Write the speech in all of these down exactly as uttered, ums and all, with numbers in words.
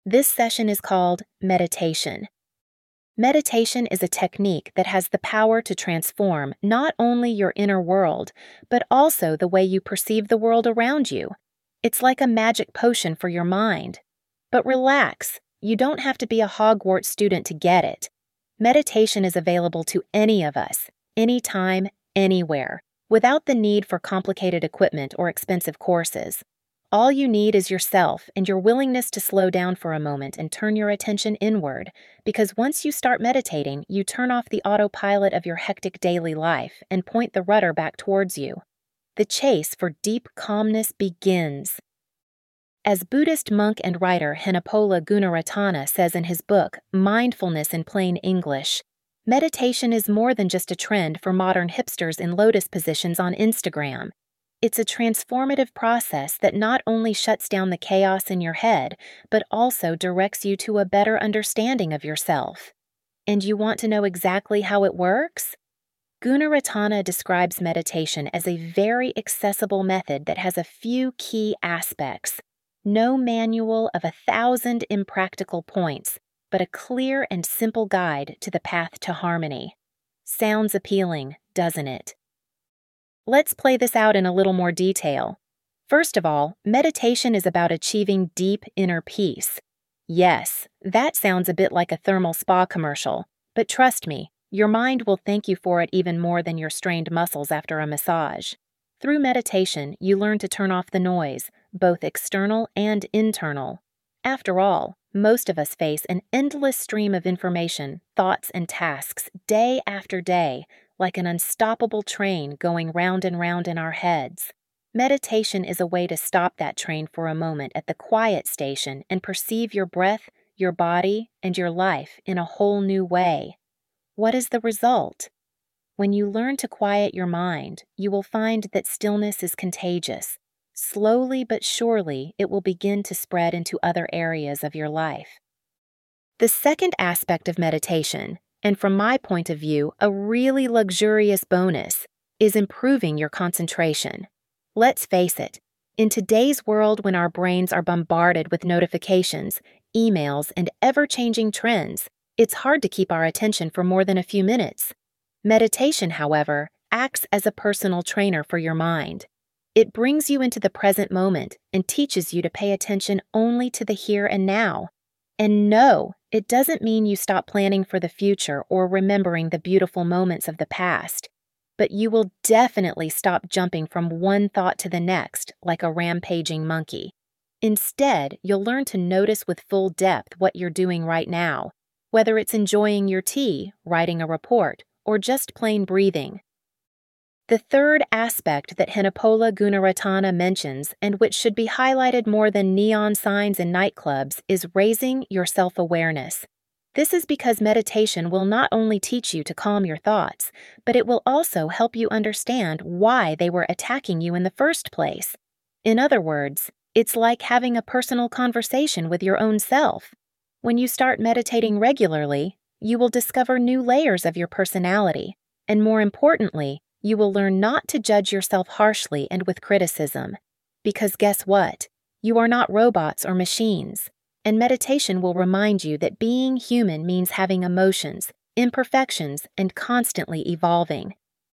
This session is called meditation. Meditation is a technique that has the power to transform not only your inner world, but also the way you perceive the world around you. It's like a magic potion for your mind. But relax, you don't have to be a Hogwarts student to get it. Meditation is available to any of us, anytime, anywhere, without the need for complicated equipment or expensive courses. All you need is yourself and your willingness to slow down for a moment and turn your attention inward, because once you start meditating, you turn off the autopilot of your hectic daily life and point the rudder back towards you. The chase for deep calmness begins. As Buddhist monk and writer Henepola Gunaratana says in his book, Mindfulness in Plain English, meditation is more than just a trend for modern hipsters in lotus positions on Instagram. It's a transformative process that not only shuts down the chaos in your head, but also directs you to a better understanding of yourself. And you want to know exactly how it works? Gunaratana describes meditation as a very accessible method that has a few key aspects. No manual of a thousand impractical points, but a clear and simple guide to the path to harmony. Sounds appealing, doesn't it? Let's play this out in a little more detail. First of all, meditation is about achieving deep inner peace. Yes, that sounds a bit like a thermal spa commercial, but trust me, your mind will thank you for it even more than your strained muscles after a massage. Through meditation, you learn to turn off the noise, both external and internal. After all, most of us face an endless stream of information, thoughts, and tasks day after day, like an unstoppable train going round and round in our heads. Meditation is a way to stop that train for a moment at the quiet station and perceive your breath, your body, and your life in a whole new way. What is the result? When you learn to quiet your mind, you will find that stillness is contagious. Slowly but surely, it will begin to spread into other areas of your life. The second aspect of meditation, and from my point of view, a really luxurious bonus, is improving your concentration. Let's face it, in today's world when our brains are bombarded with notifications, emails, and ever-changing trends, it's hard to keep our attention for more than a few minutes. Meditation, however, acts as a personal trainer for your mind. It brings you into the present moment and teaches you to pay attention only to the here and now. And no, it doesn't mean you stop planning for the future or remembering the beautiful moments of the past, but you will definitely stop jumping from one thought to the next like a rampaging monkey. Instead, you'll learn to notice with full depth what you're doing right now, whether it's enjoying your tea, writing a report, or just plain breathing. The third aspect that Henepola Gunaratana mentions, and which should be highlighted more than neon signs in nightclubs, is raising your self-awareness. This is because meditation will not only teach you to calm your thoughts, but it will also help you understand why they were attacking you in the first place. In other words, it's like having a personal conversation with your own self. When you start meditating regularly, you will discover new layers of your personality, and more importantly, you will learn not to judge yourself harshly and with criticism. Because guess what? You are not robots or machines, and meditation will remind you that being human means having emotions, imperfections, and constantly evolving.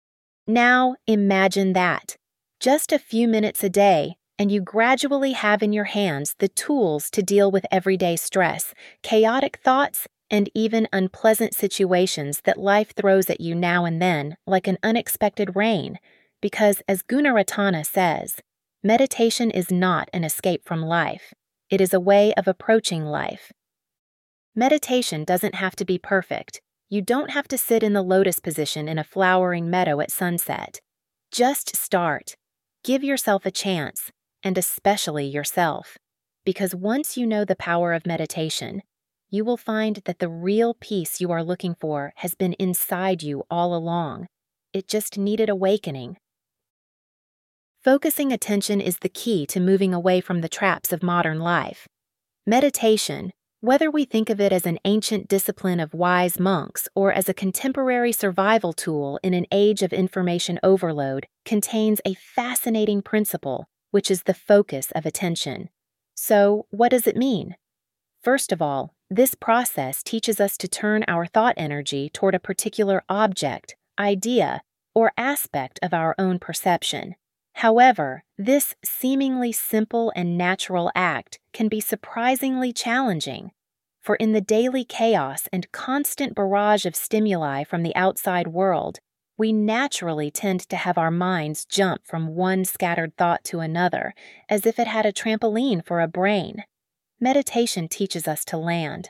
Now, imagine that. Just a few minutes a day, and you gradually have in your hands the tools to deal with everyday stress, chaotic thoughts, and even unpleasant situations that life throws at you now and then, like an unexpected rain, because, as Gunaratana says, meditation is not an escape from life. It is a way of approaching life. Meditation doesn't have to be perfect. You don't have to sit in the lotus position in a flowering meadow at sunset. Just start. Give yourself a chance, and especially yourself, because once you know the power of meditation, you will find that the real peace you are looking for has been inside you all along. It just needed awakening. Focusing attention is the key to moving away from the traps of modern life. Meditation, whether we think of it as an ancient discipline of wise monks or as a contemporary survival tool in an age of information overload, contains a fascinating principle, which is the focus of attention. So, what does it mean? First of all, this process teaches us to turn our thought energy toward a particular object, idea, or aspect of our own perception. However, this seemingly simple and natural act can be surprisingly challenging, for in the daily chaos and constant barrage of stimuli from the outside world, we naturally tend to have our minds jump from one scattered thought to another, as if it had a trampoline for a brain. Meditation teaches us to land.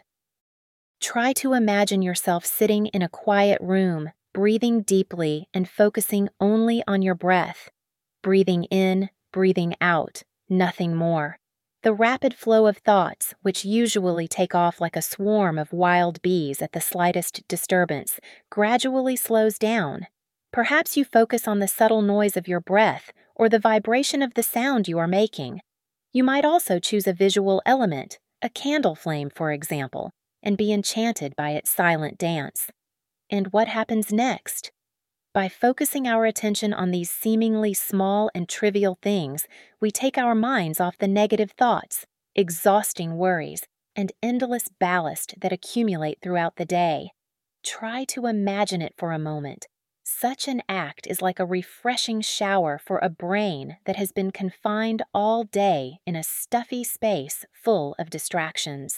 Try to imagine yourself sitting in a quiet room, breathing deeply and focusing only on your breath. Breathing in, breathing out, nothing more. The rapid flow of thoughts, which usually take off like a swarm of wild bees at the slightest disturbance, gradually slows down. Perhaps you focus on the subtle noise of your breath or the vibration of the sound you are making. You might also choose a visual element, a candle flame, for example, and be enchanted by its silent dance. And what happens next? By focusing our attention on these seemingly small and trivial things, we take our minds off the negative thoughts, exhausting worries, and endless ballast that accumulate throughout the day. Try to imagine it for a moment. Such an act is like a refreshing shower for a brain that has been confined all day in a stuffy space full of distractions.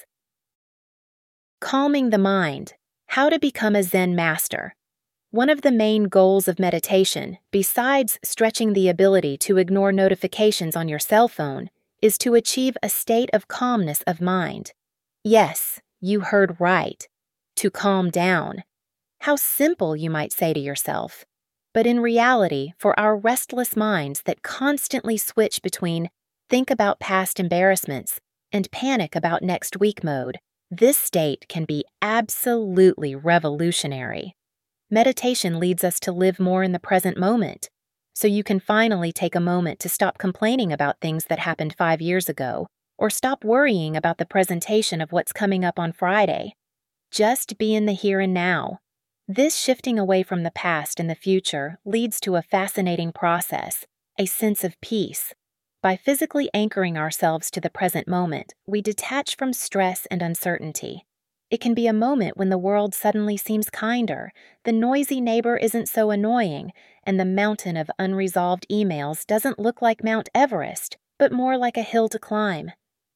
Calming the mind. How to become a Zen master. One of the main goals of meditation, besides stretching the ability to ignore notifications on your cell phone, is to achieve a state of calmness of mind. Yes, you heard right. To calm down. How simple, you might say to yourself. But in reality, for our restless minds that constantly switch between think about past embarrassments and panic about next week mode, this state can be absolutely revolutionary. Meditation leads us to live more in the present moment, so you can finally take a moment to stop complaining about things that happened five years ago, or stop worrying about the presentation of what's coming up on Friday. Just be in the here and now. This shifting away from the past and the future leads to a fascinating process, a sense of peace. By physically anchoring ourselves to the present moment, we detach from stress and uncertainty. It can be a moment when the world suddenly seems kinder, the noisy neighbor isn't so annoying, and the mountain of unresolved emails doesn't look like Mount Everest, but more like a hill to climb.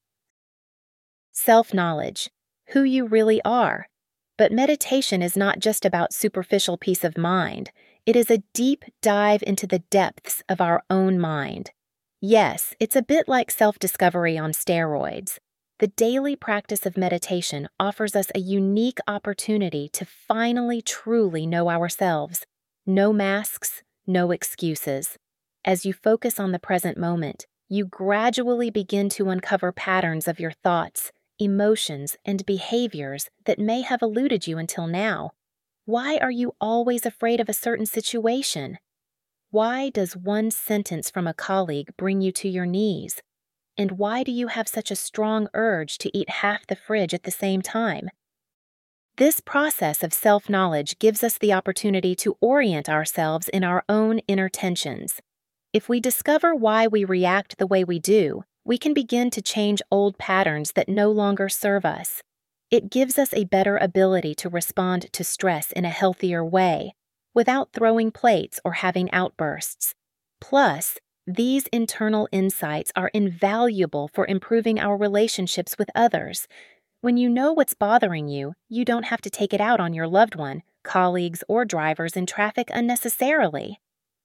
Self-knowledge, who you really are. But meditation is not just about superficial peace of mind. It is a deep dive into the depths of our own mind. Yes, it's a bit like self-discovery on steroids. The daily practice of meditation offers us a unique opportunity to finally truly know ourselves. No masks, no excuses. As you focus on the present moment, you gradually begin to uncover patterns of your thoughts, emotions, and behaviors that may have eluded you until now. Why are you always afraid of a certain situation? Why does one sentence from a colleague bring you to your knees? And why do you have such a strong urge to eat half the fridge at the same time? This process of self-knowledge gives us the opportunity to orient ourselves in our own inner tensions. If we discover why we react the way we do, we can begin to change old patterns that no longer serve us. It gives us a better ability to respond to stress in a healthier way, without throwing plates or having outbursts. Plus, these internal insights are invaluable for improving our relationships with others. When you know what's bothering you, you don't have to take it out on your loved one, colleagues, or drivers in traffic unnecessarily.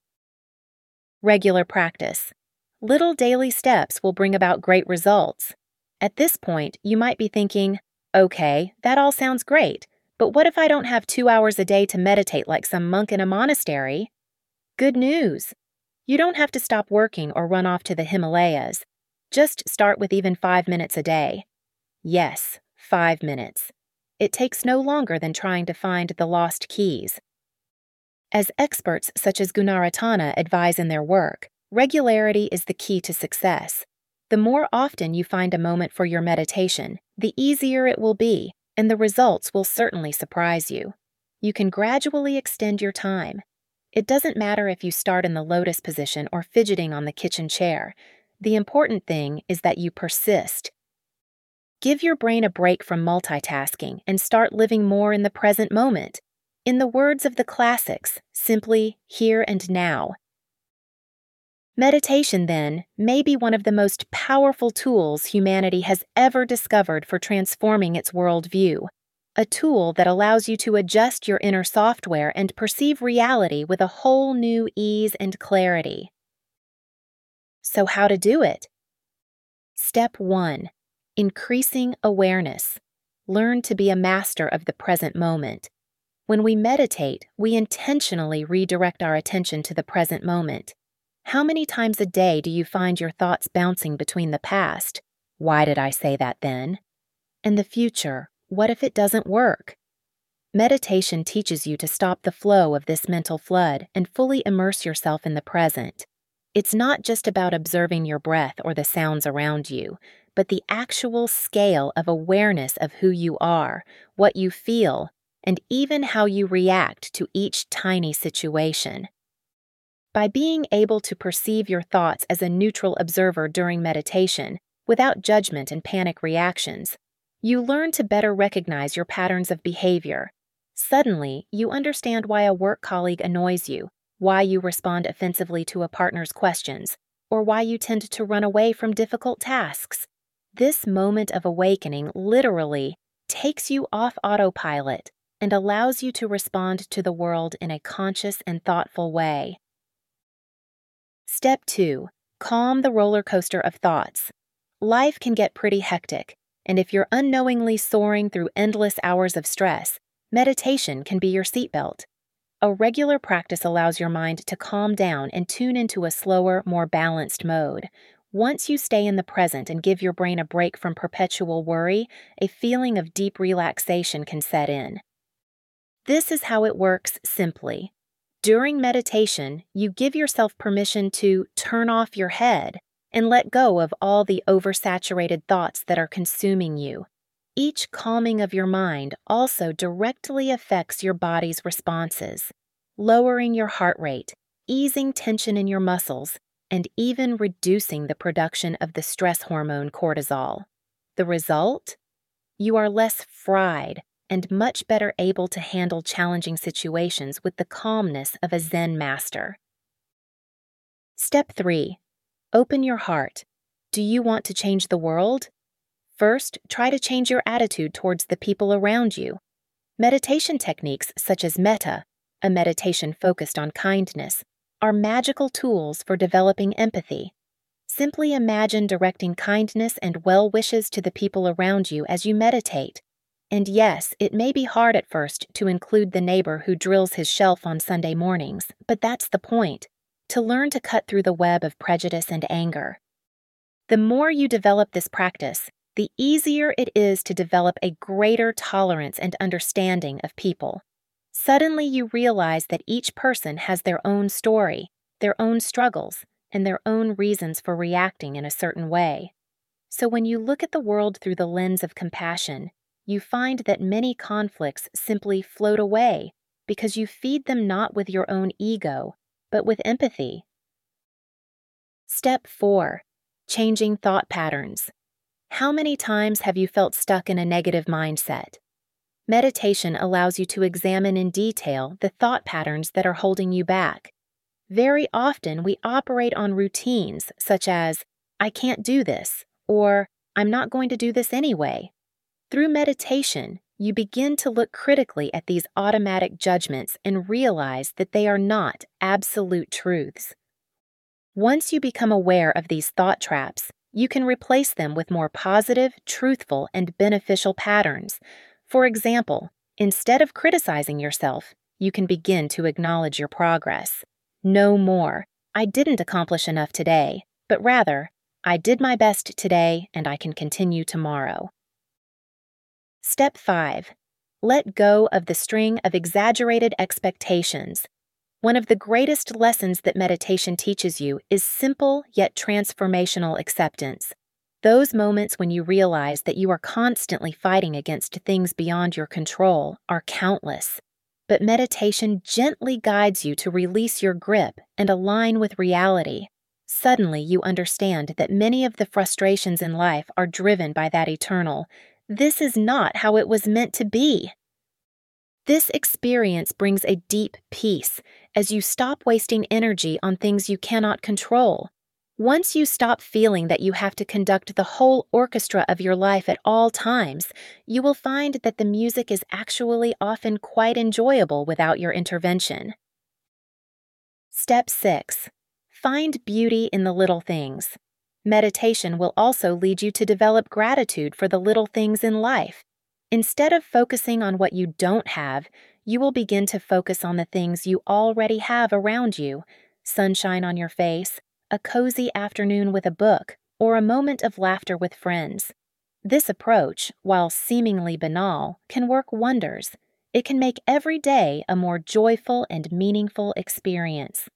Regular practice. Little daily steps will bring about great results. At this point, you might be thinking, okay, that all sounds great, but what if I don't have two hours a day to meditate like some monk in a monastery? Good news! You don't have to stop working or run off to the Himalayas. Just start with even five minutes a day. Yes, five minutes. It takes no longer than trying to find the lost keys. As experts such as Gunaratana advise in their work, regularity is the key to success. The more often you find a moment for your meditation, the easier it will be, and the results will certainly surprise you. You can gradually extend your time. It doesn't matter if you start in the lotus position or fidgeting on the kitchen chair. The important thing is that you persist. Give your brain a break from multitasking and start living more in the present moment. In the words of the classics, simply here and now. Meditation, then, may be one of the most powerful tools humanity has ever discovered for transforming its worldview, a tool that allows you to adjust your inner software and perceive reality with a whole new ease and clarity. So how to do it? Step one. Increasing awareness. Learn to be a master of the present moment. When we meditate, we intentionally redirect our attention to the present moment. How many times a day do you find your thoughts bouncing between the past, "Why did I say that then?" and the future, "What if it doesn't work?" Meditation teaches you to stop the flow of this mental flood and fully immerse yourself in the present. It's not just about observing your breath or the sounds around you, but the actual scale of awareness of who you are, what you feel, and even how you react to each tiny situation. By being able to perceive your thoughts as a neutral observer during meditation, without judgment and panic reactions, you learn to better recognize your patterns of behavior. Suddenly, you understand why a work colleague annoys you, why you respond offensively to a partner's questions, or why you tend to run away from difficult tasks. This moment of awakening literally takes you off autopilot and allows you to respond to the world in a conscious and thoughtful way. Step two. Calm the roller coaster of thoughts. Life can get pretty hectic, and if you're unknowingly soaring through endless hours of stress, meditation can be your seatbelt. A regular practice allows your mind to calm down and tune into a slower, more balanced mode. Once you stay in the present and give your brain a break from perpetual worry, a feeling of deep relaxation can set in. This is how it works simply. During meditation, you give yourself permission to turn off your head and let go of all the oversaturated thoughts that are consuming you. Each calming of your mind also directly affects your body's responses, lowering your heart rate, easing tension in your muscles, and even reducing the production of the stress hormone cortisol. The result? You are less fried and much better able to handle challenging situations with the calmness of a Zen master. Step three. Open your heart. Do you want to change the world? First, try to change your attitude towards the people around you. Meditation techniques such as metta, a meditation focused on kindness, are magical tools for developing empathy. Simply imagine directing kindness and well wishes to the people around you as you meditate. And yes, it may be hard at first to include the neighbor who drills his shelf on Sunday mornings, but that's the point, to learn to cut through the web of prejudice and anger. The more you develop this practice, the easier it is to develop a greater tolerance and understanding of people. Suddenly you realize that each person has their own story, their own struggles, and their own reasons for reacting in a certain way. So when you look at the world through the lens of compassion, you find that many conflicts simply float away because you feed them not with your own ego, but with empathy. Step four. Changing thought patterns. How many times have you felt stuck in a negative mindset? Meditation allows you to examine in detail the thought patterns that are holding you back. Very often we operate on routines such as, "I can't do this," or "I'm not going to do this anyway." Through meditation, you begin to look critically at these automatic judgments and realize that they are not absolute truths. Once you become aware of these thought traps, you can replace them with more positive, truthful, and beneficial patterns. For example, instead of criticizing yourself, you can begin to acknowledge your progress. No more, "I didn't accomplish enough today," but rather, "I did my best today and I can continue tomorrow." Step five. Let go of the string of exaggerated expectations. One of the greatest lessons that meditation teaches you is simple yet transformational acceptance. Those moments when you realize that you are constantly fighting against things beyond your control are countless. But meditation gently guides you to release your grip and align with reality. Suddenly, you understand that many of the frustrations in life are driven by that eternal, "This is not how it was meant to be." This experience brings a deep peace as you stop wasting energy on things you cannot control. Once you stop feeling that you have to conduct the whole orchestra of your life at all times, you will find that the music is actually often quite enjoyable without your intervention. Step six. Find beauty in the little things. Meditation will also lead you to develop gratitude for the little things in life. Instead of focusing on what you don't have, you will begin to focus on the things you already have around you: sunshine on your face, a cozy afternoon with a book, or a moment of laughter with friends. This approach, while seemingly banal, can work wonders. It can make every day a more joyful and meaningful experience.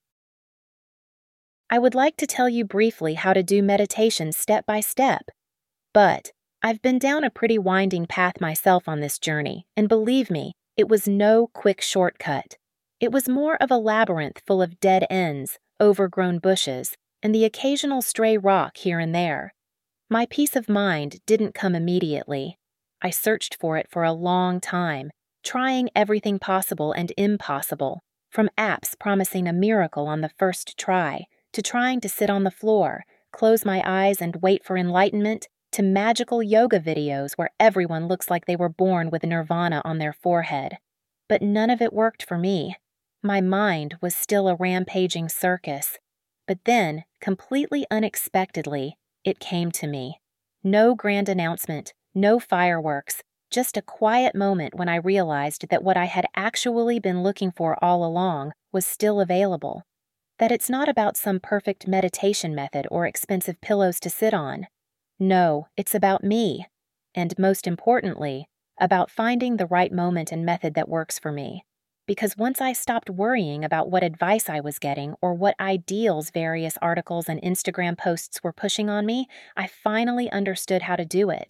I would like to tell you briefly how to do meditation step by step, but I've been down a pretty winding path myself on this journey, and believe me, it was no quick shortcut. It was more of a labyrinth full of dead ends, overgrown bushes, and the occasional stray rock here and there. My peace of mind didn't come immediately. I searched for it for a long time, trying everything possible and impossible, from apps promising a miracle on the first try, to trying to sit on the floor, close my eyes and wait for enlightenment, to magical yoga videos where everyone looks like they were born with nirvana on their forehead. But none of it worked for me. My mind was still a rampaging circus. But then, completely unexpectedly, it came to me. No grand announcement, no fireworks, just a quiet moment when I realized that what I had actually been looking for all along was still available. That it's not about some perfect meditation method or expensive pillows to sit on. No, it's about me, and most importantly, about finding the right moment and method that works for me. Because once I stopped worrying about what advice I was getting or what ideals various articles and Instagram posts were pushing on me, I finally understood how to do it.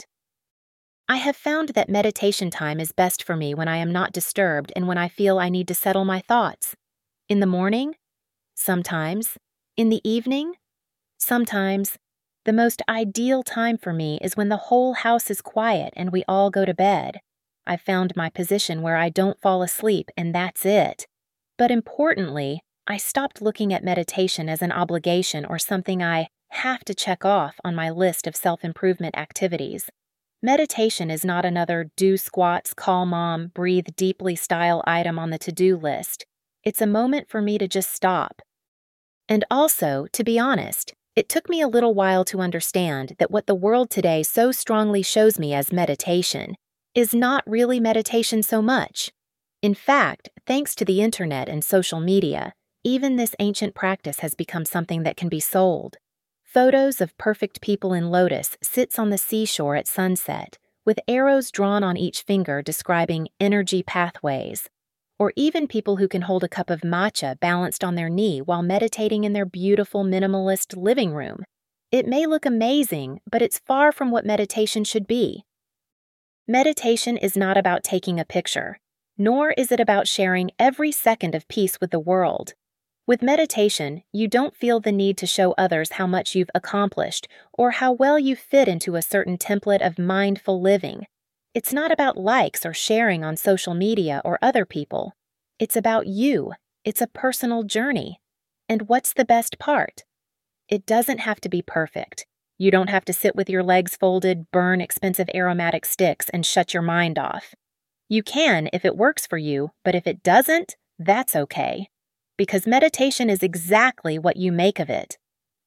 I have found that meditation time is best for me when I am not disturbed and when I feel I need to settle my thoughts. In the morning? Sometimes. In the evening? Sometimes. The most ideal time for me is when the whole house is quiet and we all go to bed. I've found my position where I don't fall asleep, and that's it. But importantly, I stopped looking at meditation as an obligation or something I have to check off on my list of self-improvement activities. Meditation is not another do squats, call mom, breathe deeply style item on the to-do list. It's a moment for me to just stop. And also, to be honest, it took me a little while to understand that what the world today so strongly shows me as meditation is not really meditation so much. In fact, thanks to the internet and social media, even this ancient practice has become something that can be sold. Photos of perfect people in lotus sits on the seashore at sunset, with arrows drawn on each finger describing energy pathways. Or even people who can hold a cup of matcha balanced on their knee while meditating in their beautiful minimalist living room. It may look amazing, but it's far from what meditation should be. Meditation is not about taking a picture, nor is it about sharing every second of peace with the world. With meditation, you don't feel the need to show others how much you've accomplished or how well you fit into a certain template of mindful living. It's not about likes or sharing on social media or other people. It's about you. It's a personal journey. And what's the best part? It doesn't have to be perfect. You don't have to sit with your legs folded, burn expensive aromatic sticks, and shut your mind off. You can if it works for you, but if it doesn't, that's okay. Because meditation is exactly what you make of it.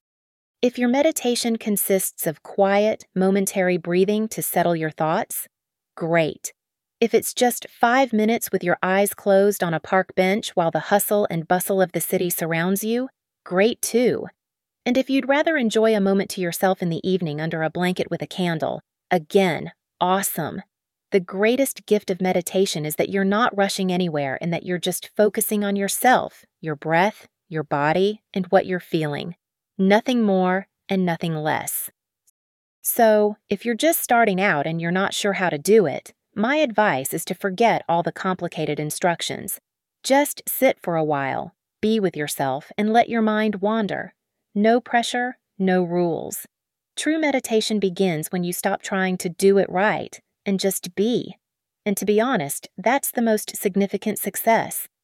If your meditation consists of quiet, momentary breathing to settle your thoughts, great. If it's just five minutes with your eyes closed on a park bench while the hustle and bustle of the city surrounds you, great too. And if you'd rather enjoy a moment to yourself in the evening under a blanket with a candle, again, awesome. The greatest gift of meditation is that you're not rushing anywhere and that you're just focusing on yourself, your breath, your body, and what you're feeling. Nothing more and nothing less. So, if you're just starting out and you're not sure how to do it, my advice is to forget all the complicated instructions. Just sit for a while, be with yourself, and let your mind wander. No pressure, no rules. True meditation begins when you stop trying to do it right and just be. And to be honest, that's the most significant success.